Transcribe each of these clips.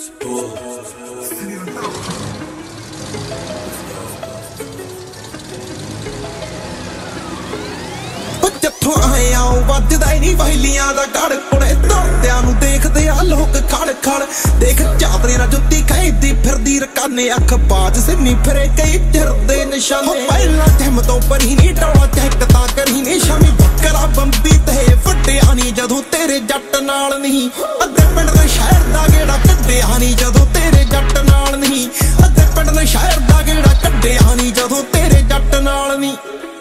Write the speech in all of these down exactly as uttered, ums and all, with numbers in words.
ਜਿੱਥੋਂ ਆਏ ਆ ਉਹ ਵੱਜਦਾ ਹੀ ਨਹੀਂ ਵਹੀਲੀਆਂ ਦਾ ਗੜ ਕੁੜੇ ਤੁਰਦਿਆਂ ਨੂੰ ਦੇਖਦੇ ਆ ਲੋਕ ਖੜ ਖੜ ਦੇਖ ਚਾਦਰੇ ਨਾਲ ਜੁੱਤੀ ਖਾਈਦੀ ਫਿਰਦੀ ਰਕਾਨੇ ਅੱਖ ਬਾਜ ਸਿੰਨੀ ਫਿਰੇ ਕਈ ਚਿਰਦੇ ਨਿਸ਼ਾਨੇ ਪਹਿਲਾਂ ਟਿਮ ਤੋਂ ਪਰੀ ਨਹੀਂ ਟੌਲਾ ਚੈੱਕ ਤਾਂ ਕਰੀ ਨਹੀਂ ਸ਼ਾਮੀ ਬੱਕਰਾ ਬੰਬੀ ਤੇ ਵੱਡਿਆ ਨਹੀਂ ਜਦੋਂ ਤੇਰੇ ਜੱਟ ਨਾਲ ਨਹੀਂ ਅੱਧੇ ਪਿੰਡ ਦੇ ਸ਼ਹਿਰ ਦਾ ਗੇੜਾ ਕੱਢਿਆ ਨਹੀਂ ਜਦੋਂ ਤੇਰੇ ਜੱਟ ਨਾਲ ਨਹੀਂ ਅੱਧੇ ਪਿੰਡ ਦੇ ਸ਼ਹਿਰ ਦਾ ਗੇੜਾ ਕੱਢਿਆ ਨਹੀਂ ਜਦੋਂ ਤੇਰੇ ਜੱਟ ਨਾਲ ਨਹੀਂ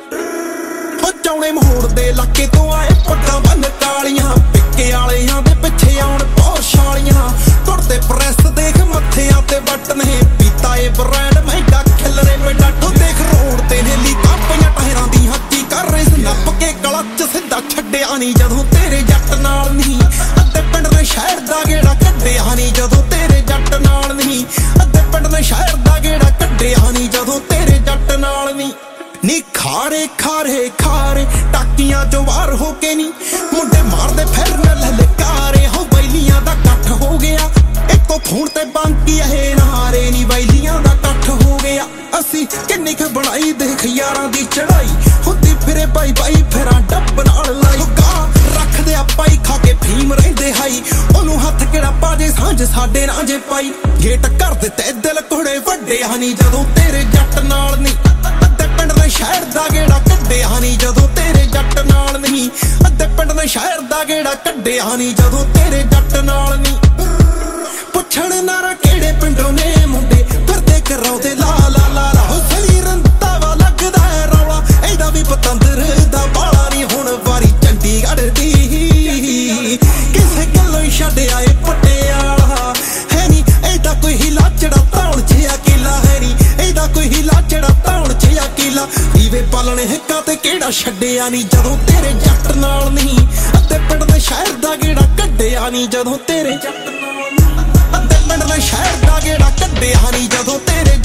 ਚੌਣੇ ਮੋੜ ਦੇ ਇਲਾਕੇ ਤੋਂ ਆਏ ਪੱਗਾਂ ਬੰਨ ਕਾਲੀਆਂ ਪਿੱਕੇ ਵਾਲਿਆਂ ਦੇ ਪਿੱਛੇ ਆਉਣ ਬਹੁਤ ਛਾਲੀਆਂ ਤੁਰਦੇ ਪ੍ਰੈਸ ਦੇਖ ਮੱਥਿਆਂ ਤੇ ਵੱਟ ਨੇ ਪੀਤਾ ਏ ਬ੍ਰਾਂਡ ਮਹਿੰਗਾ ਖਿਲਰੇ ਮੇਡਾ ਤੂੰ ਦੇਖ ਰੋਡ ਤੇ ਨੇਲੀ ਕਾਪੀਆਂ ਟਾਇਰਾਂ ਦੀ ਹੱਕੀ ਕਰ ਰਹੇ ਨੱਪ ਕੇ ਕਲੱਚ ਸਿੱਧਾ ਛੱਡਿਆ ਨਹੀਂ ਜਦੋਂ ਤੇਰੇ ਜੱਟ ਨਾਲ ਨਹੀਂ ਅੱਧੇ ਪਿੰਡ ਦੇ ਸ਼ਹਿਰ ਦਾ ਗੇੜਾ ਕੱਢਿਆ ਨਹੀਂ ਜਦੋਂ ਤੇਰੇ ਜੱਟ ਨਾਲ ਨਹੀਂ ਅੱਧੇ ਪਿੰਡ ਦੇ ਸ਼ਹਿਰ ਦਾ ਗੇੜਾ ਕੱਢਿਆ ਨਹੀਂ ਜਦੋਂ ਤੇਰੇ ਜੱਟ ਨਾਲ ਨਹੀਂ ਨੀ ਖਾਰੇ ਖਾਰੇ ਖਾਰੇ ਟਾਕੀਆਂ ਚੋਂ ਵਾਰ ਹੋ ਕੇ ਨੀ ਮੁੰਡੇ ਮਾਰਦੇ ਫਿਰਨ ਲਲਕਾਰੇ ਹੋ ਬੈਲੀਆਂ ਦਾ ਇਕੱਠ ਹੋ ਗਿਆ ਇੱਕੋ ਫੋਨ ਤੇ ਬਾਂਕੀ ਇਹ ਨਾਰੇ ਨੀ ਬੈਲੀਆਂ ਦਾ ਇਕੱਠ ਹੋ ਗਿਆ ਅਸੀਂ ਕਿੰਨੀ ਕੁ ਬਣਾਈ ਦੇਖ ਯਾਰਾਂ ਦੀ ਚੜਾਈ ਹੁੰਦੀ ਫਿਰੇ ਬਾਈ ਬਾਈ ਫਿਰਾਂ ਡੱਬ ਨਾਲ ਲਾਈ ਗਾ ਰੱਖਦੇ ਆ ਪਾਈ ਖਾ ਕੇ ਫੀਮ ਰਹਿੰਦੇ ਹਾਈ ਉਹਨੂੰ ਹੱਥ ਕਿਹੜਾ ਪਾ ਜੇ ਸਾਂਝ ਸਾਡੇ ਨਾਲ ਜੇ ਪਾਈ ਗੇਟ ਕਰ ਦਿੱਤੇ ਦਿਲ ਕੋੜੇ ਵੱਡੇ ਹਨੀ ਜਦੋਂ ਤੇਰੇ ਜੱਟ ਨਾਲ ਨਹੀਂ ਪਿੰਡ ਦੇ ਸ਼ਹਿਰ ਦਾ ਗੇੜਾ ਕੱਢਿਆ ਨਹੀਂ ਜਦੋਂ ਤੇਰੇ ਜੱਟ ਨਾਲ ਨਹੀਂ ਅੱਧੇ ਪਿੰਡ ਦੇ ਸ਼ਹਿਰ ਦਾ ਗੇੜਾ ਕੱਢਿਆ ਨਹੀਂ ਜਦੋਂ ਤੇਰੇ ਜੱਟ ਨਾਲ ਨਹੀਂ ਪੁੱਛਣ ਨਾਰਾ ਕਿਹੜੇ ਪਿੰਡੋਂ ਨੇ ਮੁੰਡੇ ਫਿਰਦੇ ਕਰਾਉਂਦੇ ਲਾ ਲਾ ਲਾ ਲਾ ਹੁਸਲੀ ਰੰਤਾਵਾ ਲੱਗਦਾ ਹੈ ਰੌਲਾ ਇਹਦਾ ਵੀ ਪਤੰਦਰ ਦਾ ਬਾਲਾ ਨਹੀਂ ਹੁਣ ਵਾਰੀ ਚੰਡੀਗੜ੍ਹ ਦੀ ਕਿਸੇ ਗੱਲੋਂ ਹੀ ਛੱਡ ਆਏ ਪਟਿਆਲਾ ਹੈ ਨੀ ਇਹਦਾ ਕੋਈ ਹਿਲਾ ਚੜਾ ਧੌਣ ਜਿਹਾ ਕਿਲਾ ਹੈ ਨੀ ਇਹਦਾ ਕੋਈ ਹਿਲਾ ਚੜਾ ਧੌਣ ਜਿਹਾ ਕਿਲਾ ਦੀਵੇ ਪਾਲਣੇ ਹਿੱਕਾਂ ਤੇ ਕਿਹੜਾ ਛੱਡਿਆ ਨਹੀਂ ਜਦੋਂ ਤੇਰੇ ਜੱਟ ਨਾਲ ਨਹੀਂ ਅੱਧੇ ਪਿੰਡ ਦੇ ਸ਼ਹਿਰ ਦਾ ਗੇੜਾ ਕੱਢਿਆ ਨਹੀਂ ਜਦੋਂ ਤੇਰੇ ਜੱਟ ਨਾਲ ਅੱਧੇ ਪਿੰਡ ਦੇ ਸ਼ਹਿਰ ਦਾ ਗੇੜਾ ਕੱਢਿਆ ਨਹੀਂ ਜਦੋਂ ਤੇਰੇ